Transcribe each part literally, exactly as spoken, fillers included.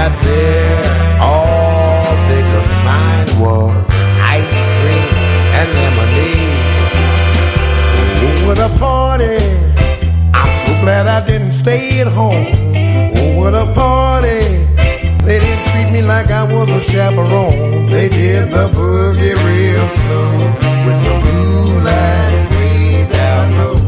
got there, all they could find was ice cream and lemonade. Oh, what a party. I'm so glad I didn't stay at home. Oh, what a party. They didn't treat me like I was a chaperone. They did the boogie real slow with the blue lights way down low.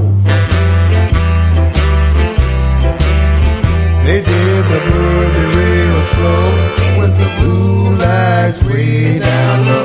They did the boogie real slow with the blue lights way down low.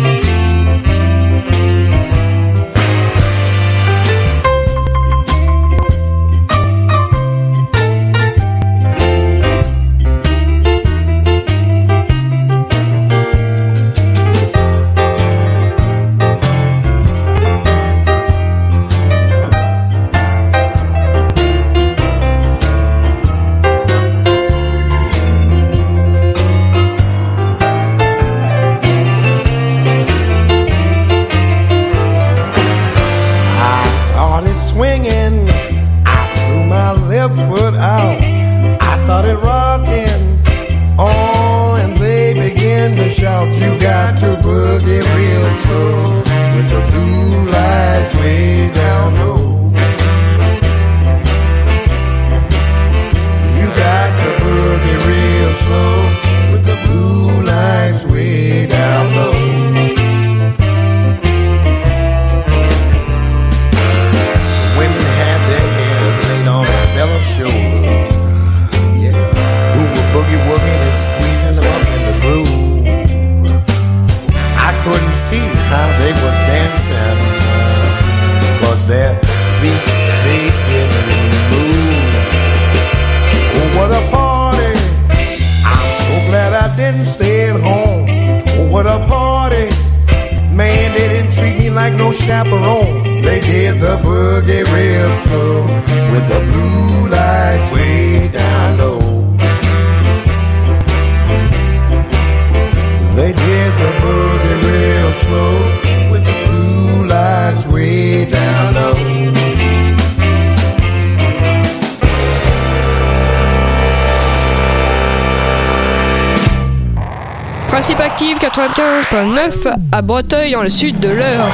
Principe Active quatre-vingt-quinze virgule neuf à Breteuil dans le sud de l'Eure.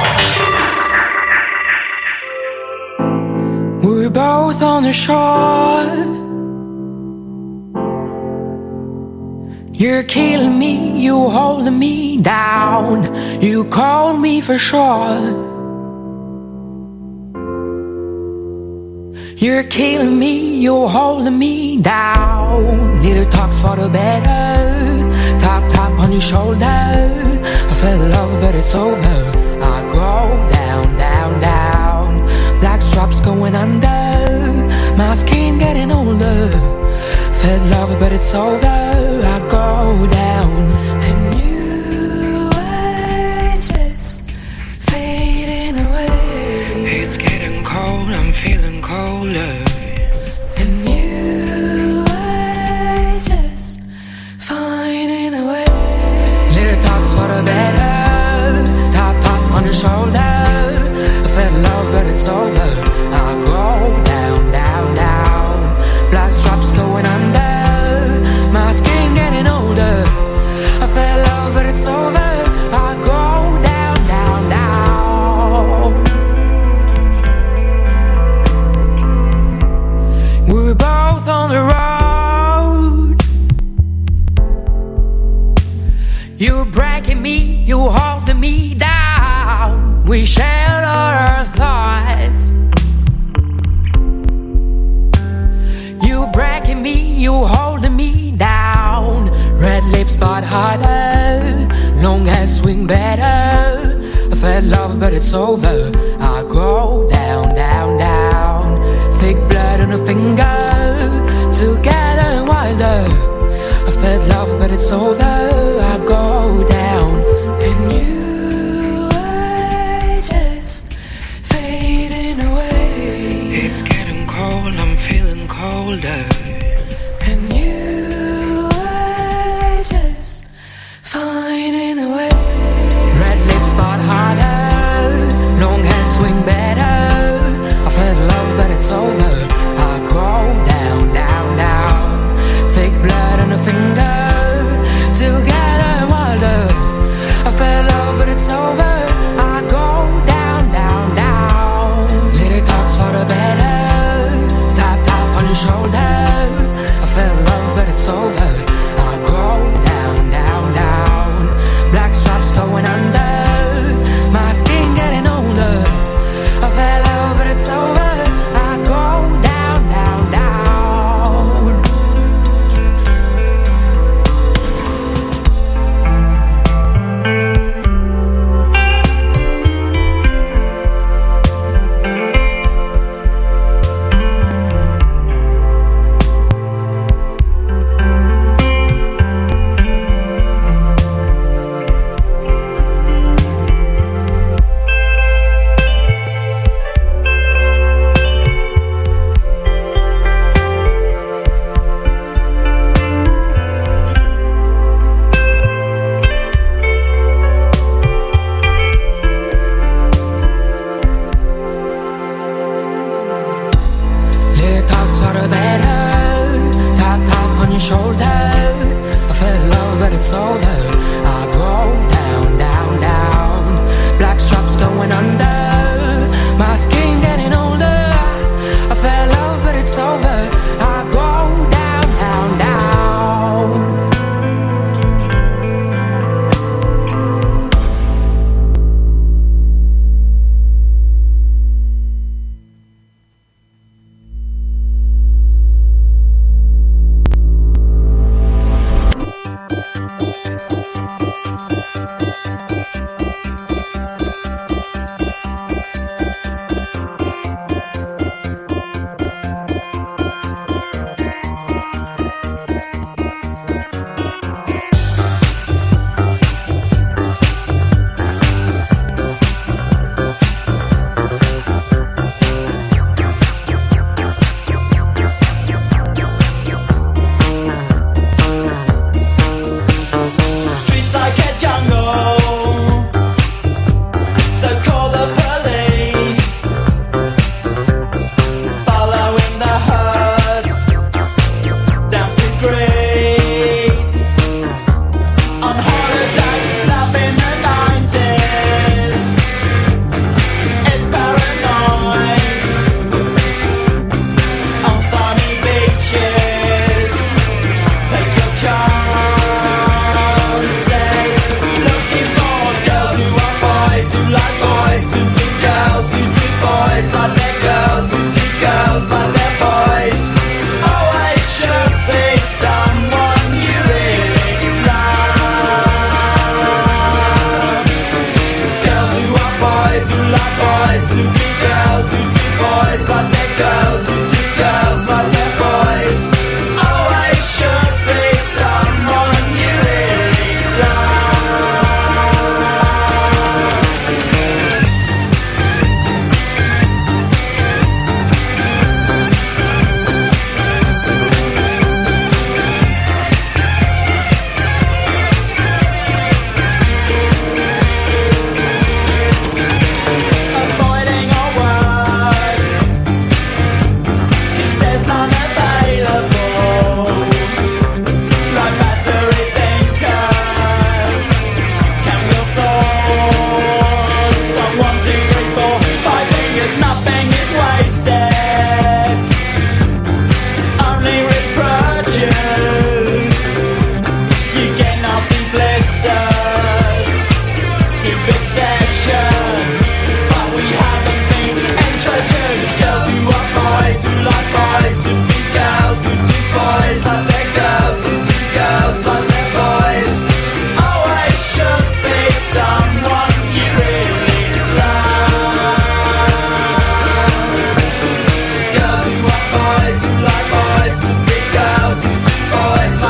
We're both on the shore. You're killing me, you holding me down. You called me for sure. You're killing me, you're holding me down. Little talks for the better. Tap, tap on your shoulder. I fell in love, but it's over. I go down, down, down. Black straps going under. My skin getting older. Fell in love, but it's over. I go down. And you are just fading away. It's getting cold, I'm feeling colder. And you are just finding a way. Little talks for the better. Tap, tap on the shoulder. I fell in love, but it's over. I go down, down, down. Black straps going under. My skin getting older. I fell in love, but it's over. I go down, down, down. We're both on the road. You're breaking me, you holding me down. We shared all our thoughts. You breaking me, you holding me down. Red lips but harder. Long hair swing better. I fell in love but it's over. I go down, down, down. Thick blood on a finger. Together and wilder. I fell in love but it's over. I go down. And you are just fading away. It's getting cold, I'm feeling colder. And you are just finding a way. Red lips but harder. Long hair swing better. I fell in love but it's over. I go down, down, down. Thick blood on a finger. but it's over. I go down, down, down. Black straps going under. My skin getting older. I fell in love, but it's over. I go down, down, down.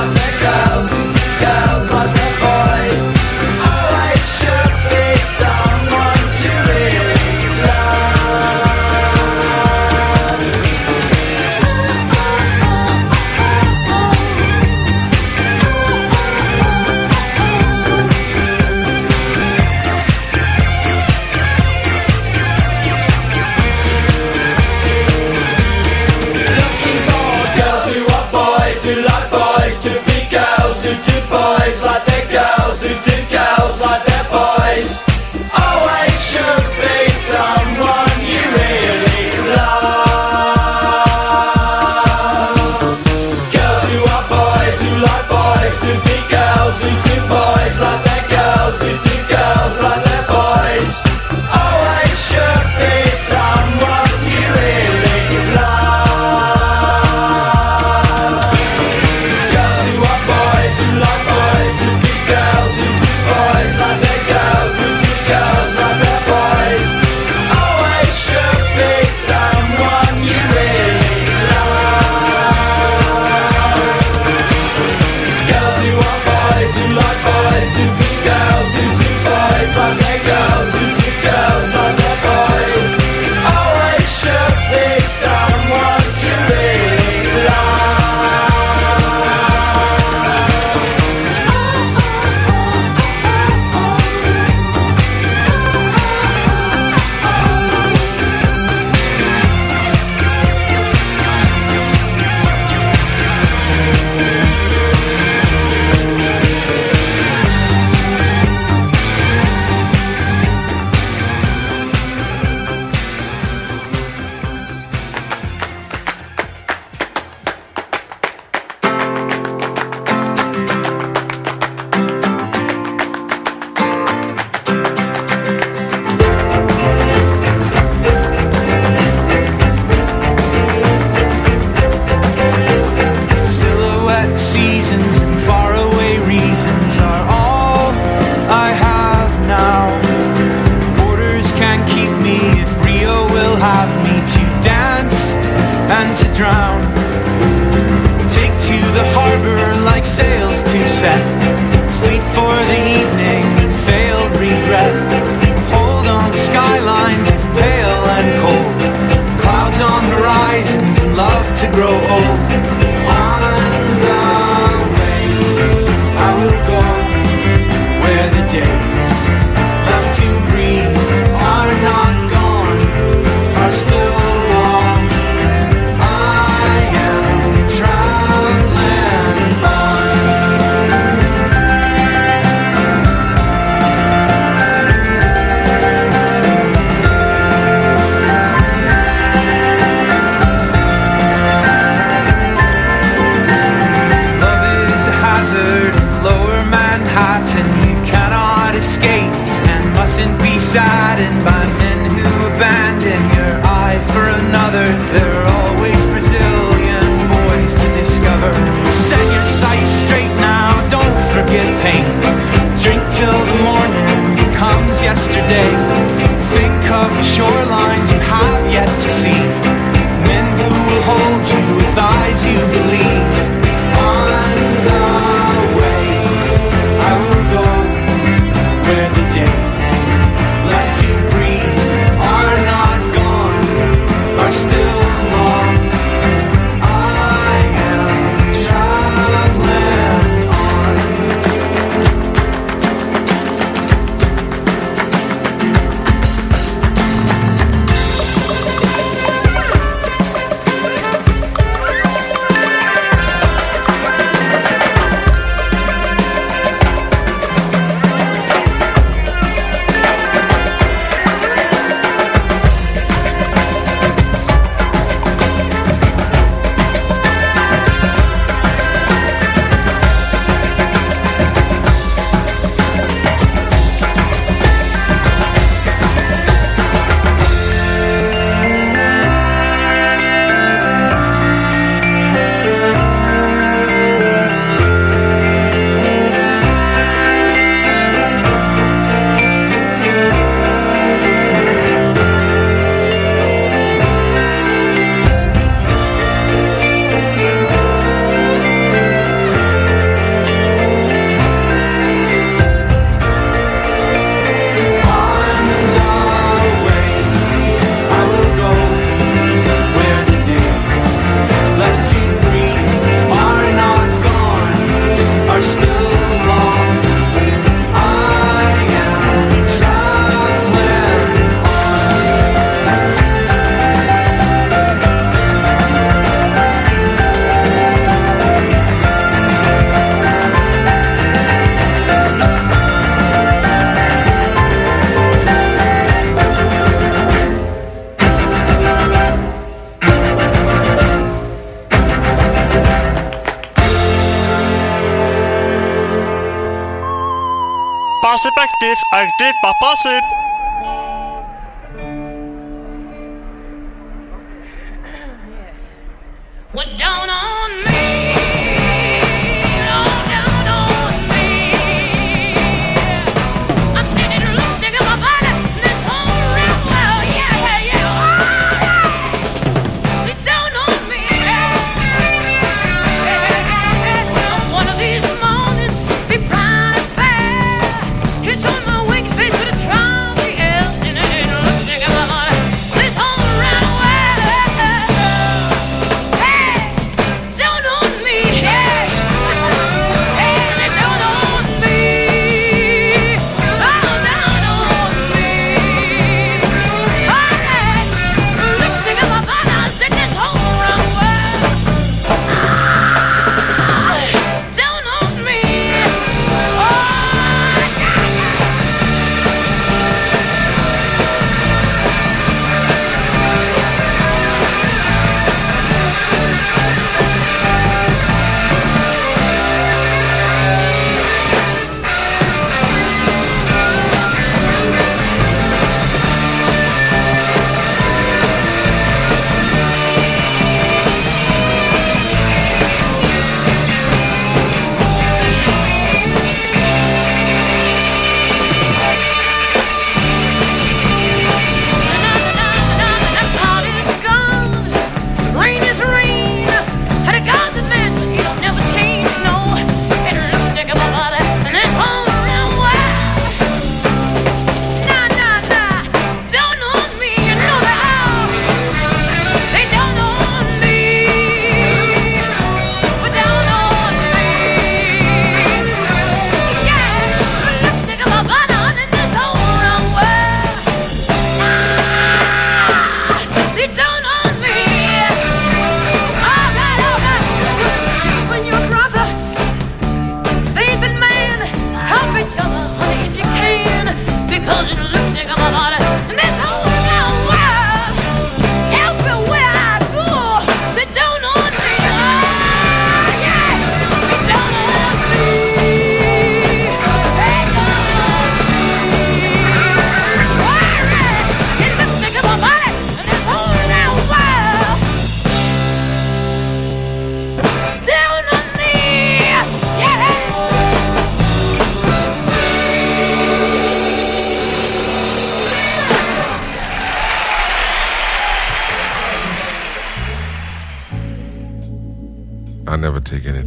Girls, like their boys. Oh, I should be some set. Sleep for the evening and failed regret. Hold on to skylines pale and cold. Clouds on horizons and love to grow old. On the way I will go where the days left to breathe are not gone, are still long. I am traveling on. Love is a hazard in lower Manhattan. You cannot escape and mustn't be saddened by men who abandon your eyes for another. There are always Brazilian boys to discover. Set your sights straight now, don't forget pain. Drink till the morning becomes yesterday. Think of the shorelines you have yet to see. Men who will hold you with eyes you believe. On the way I will go where the days left to breathe are not gone, are still long. I am traveling on. Passive active, active by passive. What down on me? Oh, down on me. I'm sitting loose, shaking my body. This whole round world, yeah, yeah, yeah. Oh, get down on me. One of these mornings, be bright and fair. Hit on my wings, straight to the trunk.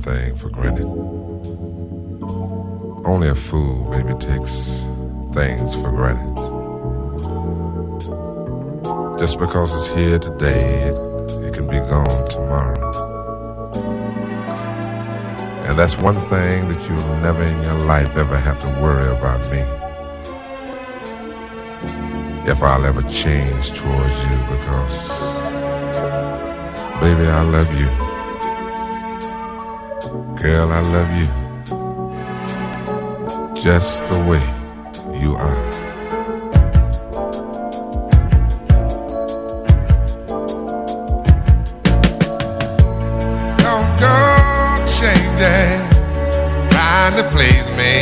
everything for granted. Only a fool maybe takes things for granted. Just because it's here today, it, it can be gone tomorrow. And that's one thing that you'll never in your life ever have to worry about me. If I'll ever change towards you, because baby, I love you. Girl, I love you just the way you are. Don't go changing, trying to please me.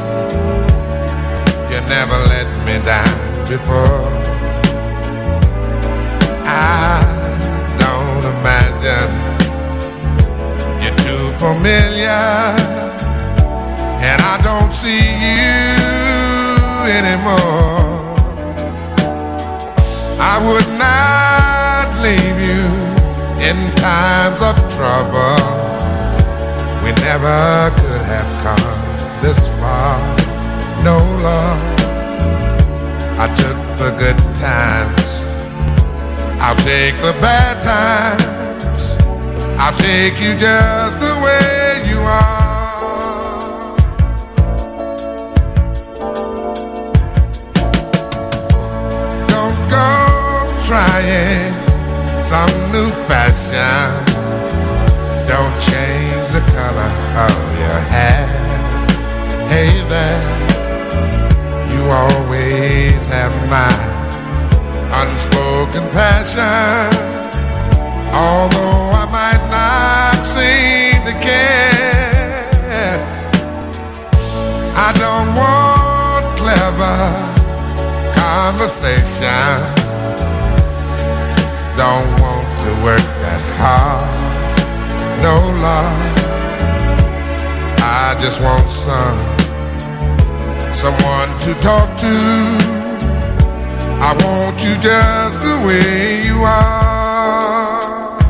You never let me down before. I don't imagine you're too familiar, and I don't see you anymore. I would not leave you in times of trouble. We never could have come this far. No, love, I took the good times, I'll take the bad times, I'll take you just the way you are. Don't go trying some new fashion. Don't change the color of your hair. Hey there, you always have my unspoken passion. Although I might not seem to care, I don't want clever conversation. Don't want to work that hard. No, love, I just want some someone to talk to. I want you just the way you are.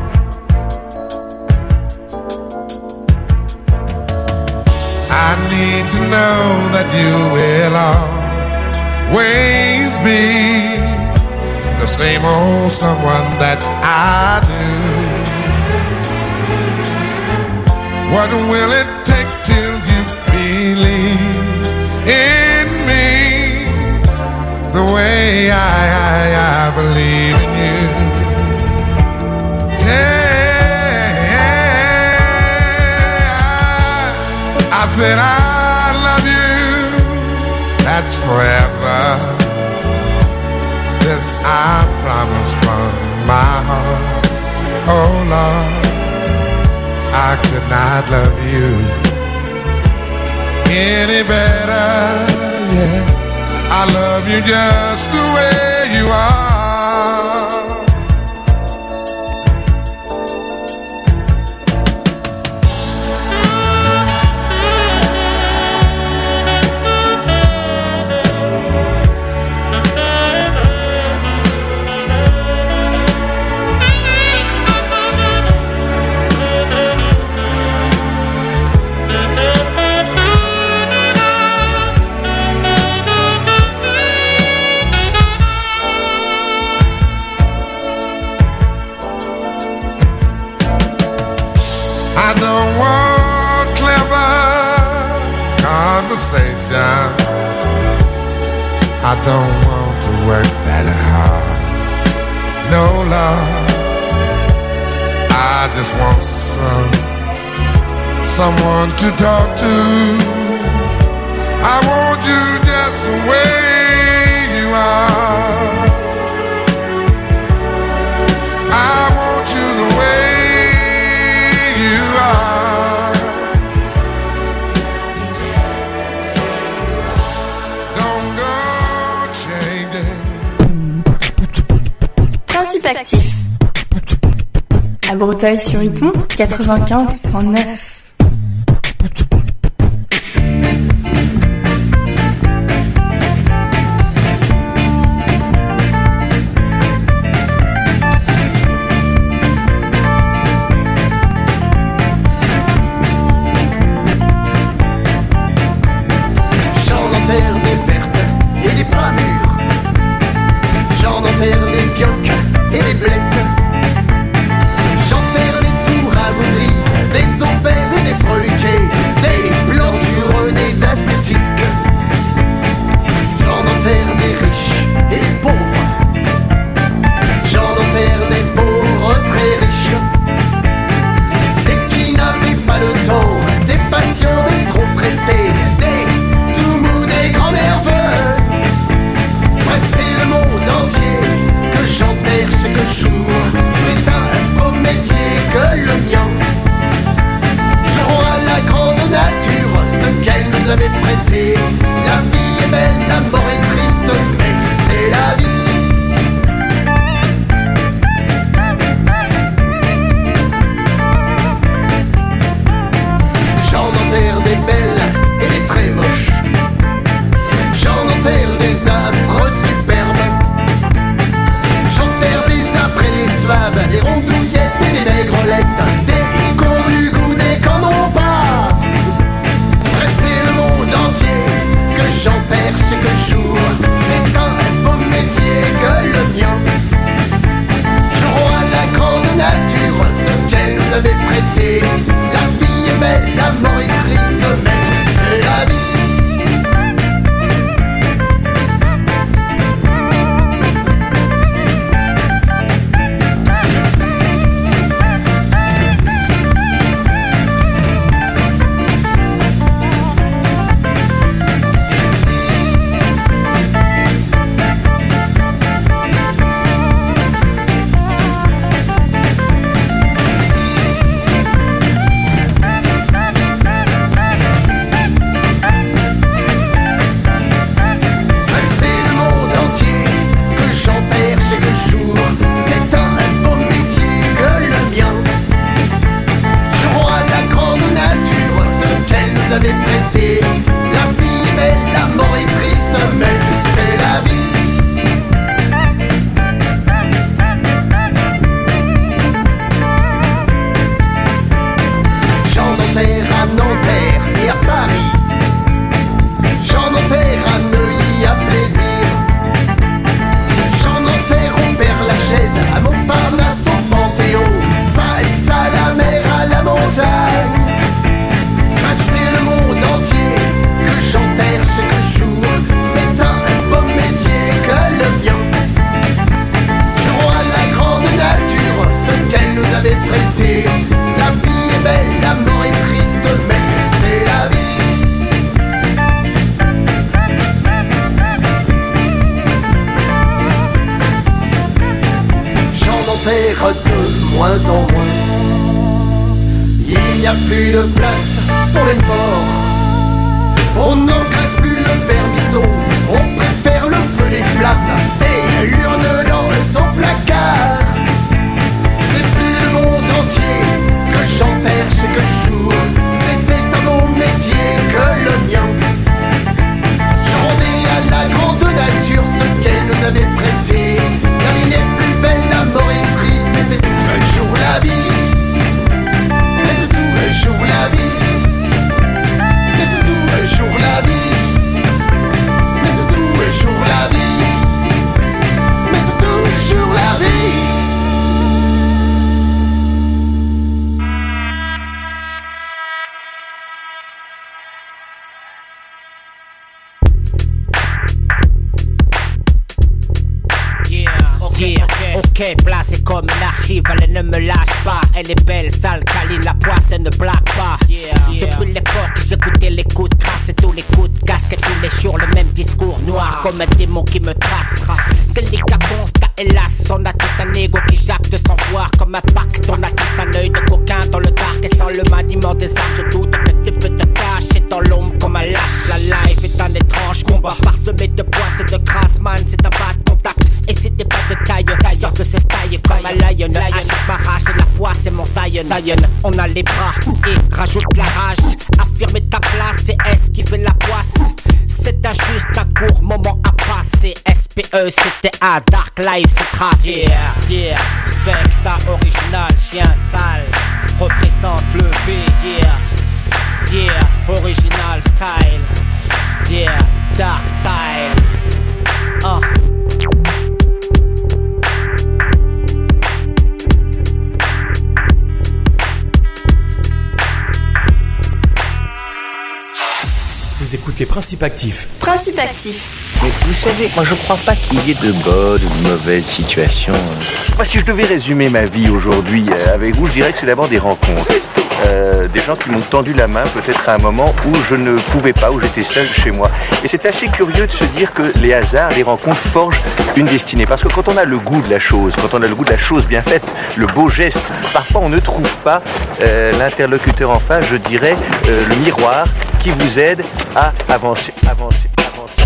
I need to know that you will always be the same old someone that I do. What will it take till you believe in me the way I, I, I believe in you? Yeah, I, I said I love you, that's forever. This I promise from my heart. Oh Lord, I could not love you any better, yeah. I love you just the way you are. I don't want clever conversation. I don't want to work that hard. No, love, I just want some someone to talk to. I want you just the way you are. I want you the way you are. Don't go changing. Principe actif. À Breteuil-sur-Iton, quatre-vingt-quinze virgule neuf. prêté. La vie est belle, la mort est triste, mais c'est la vie. J'en enterre des belles et des très moches. J'en enterre des affreux superbes. J'enterre des après les suaves, des rondouillettes et des négrelettes, des cons du goût, des qu'en ont pas. Bref, c'est le monde entier que j'enterre chaque jour. C'est un beau métier que le mien. Jouons à la grande nature ce qu'elle nous avait prêté. La vie est belle, la mort est triste, mais c'est la vie. De moins en moins, il n'y a plus de place pour les morts. On n'engraisse plus le vermisseau, on préfère le feu des flammes et l'urne dans son placard. C'est plus le monde entier que j'enterre chaque jour. C'était un bon métier que le mien. Je rendais à la grande nature ce qu'elle nous avait prêté. La vie n'est plus belle, la mort est triste, mais c'est tout un jour la vie. Mais c'est tout un jour la vie. Mais c'est tout un jour la vie. Mais c'est tout un jour la vie. Mais c'est toujours la vie. Ok, placée comme une archive, elle ne me lâche pas. Elle est belle, sale, câline, la poisse, elle ne blague pas. Yeah, yeah. Depuis l'époque, j'écoutais les coups de crasse et tous les coups de casque. Et tous les jours, le même discours noir, comme un démon qui me trace. Que les gars constat, hélas, on a tous un ego qui jacte sans voir. Comme un pacte, on a tous un œil de coquin dans le dark. Et sans le maniement des armes, je doute que tu peux te cacher dans l'ombre comme un lâche. La life est un étrange combat, parsemé de poisse et de crasse, man, c'est un pas de contact. Et si t'es pas de taille, taille, sort de ce style comme un lion. À chaque marrage, et la foi, c'est mon Zion. On a les bras et rajoute la rage. Affirmer ta place, c'est S qui fait la poisse. C'est un juste un court moment à passer. S P E, c'était à Dark Life, c'est tracé. Yeah, yeah, Specta original, chien sale. Représente le B, yeah. Yeah, original style. Yeah, dark style. Uh. Vous écoutez Principe Actif. Principe Actif. Mais vous savez, moi je crois pas qu'il y ait de bonnes ou de mauvaises situations. Moi, si je devais résumer ma vie aujourd'hui euh, avec vous, je dirais que c'est d'abord des rencontres. Euh, des gens qui m'ont tendu la main peut-être à un moment où je ne pouvais pas, où j'étais seul chez moi. Et c'est assez curieux de se dire que les hasards, les rencontres forgent une destinée. Parce que quand on a le goût de la chose, quand on a le goût de la chose bien faite, le beau geste, parfois on ne trouve pas euh, l'interlocuteur en face, je dirais, euh, le miroir qui qui vous aide à avancer, avancer.